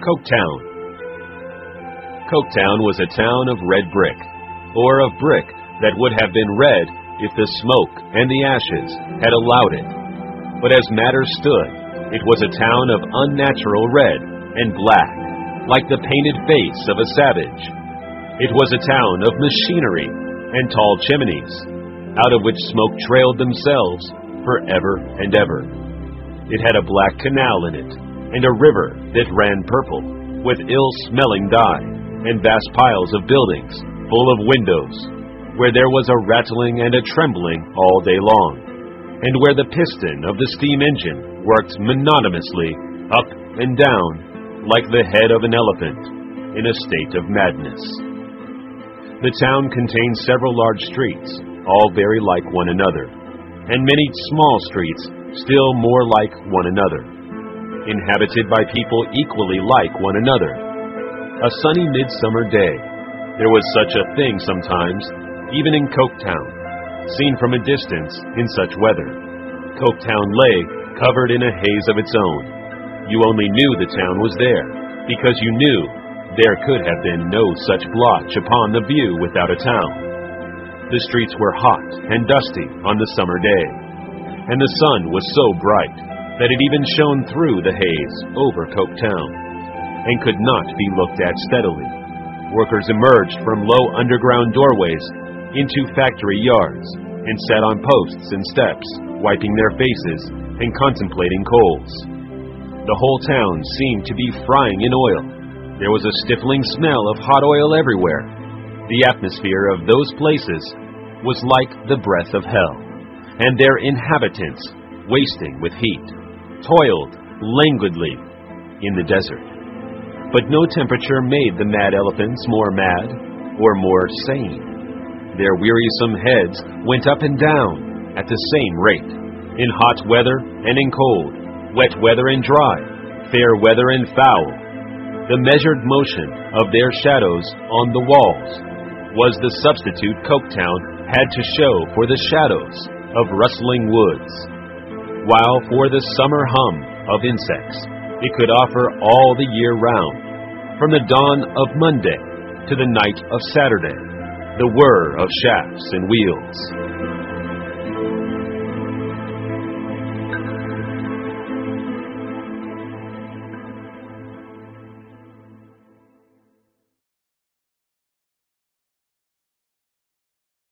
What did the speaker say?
Coketown. Coketown was a town of red brick, or of brick that would have been red if the smoke and the ashes had allowed it. But as matters stood, it was a town of unnatural red and black, like the painted face of a savage. It was a town of machinery and tall chimneys, out of which smoke trailed themselves forever and ever. It had a black canal in it, and a river that ran purple, with ill-smelling dye, and vast piles of buildings full of windows, where there was a rattling and a trembling all day long, and where the piston of the steam engine worked monotonously up and down like the head of an elephant in a state of madness. The town contained several large streets, all very like one another, and many small streets still more like one another, inhabited by people equally like one another. A sunny midsummer day. There was such a thing sometimes, even in Coketown, seen from a distance in such weather. Coketown lay covered in a haze of its own. You only knew the town was there, because you knew there could have been no such blotch upon the view without a town. The streets were hot and dusty on the summer day, and the sun was so bright that it even shone through the haze over Coketown, and could not be looked at steadily. Workers emerged from low underground doorways into factory yards, and sat on posts and steps, wiping their faces and contemplating coals. The whole town seemed to be frying in oil. There was a stifling smell of hot oil everywhere. The atmosphere of those places was like the breath of hell, and their inhabitants, wasting with heat, toiled languidly in the desert. But no temperature made the mad elephants more mad or more sane. Their wearisome heads went up and down at the same rate, in hot weather and in cold, wet weather and dry, fair weather and foul. The measured motion of their shadows on the walls was the substitute Coketown had to show for the shadows of rustling woods, while for the summer hum of insects it could offer all the year round, from the dawn of Monday to the night of Saturday, the whir of shafts and wheels.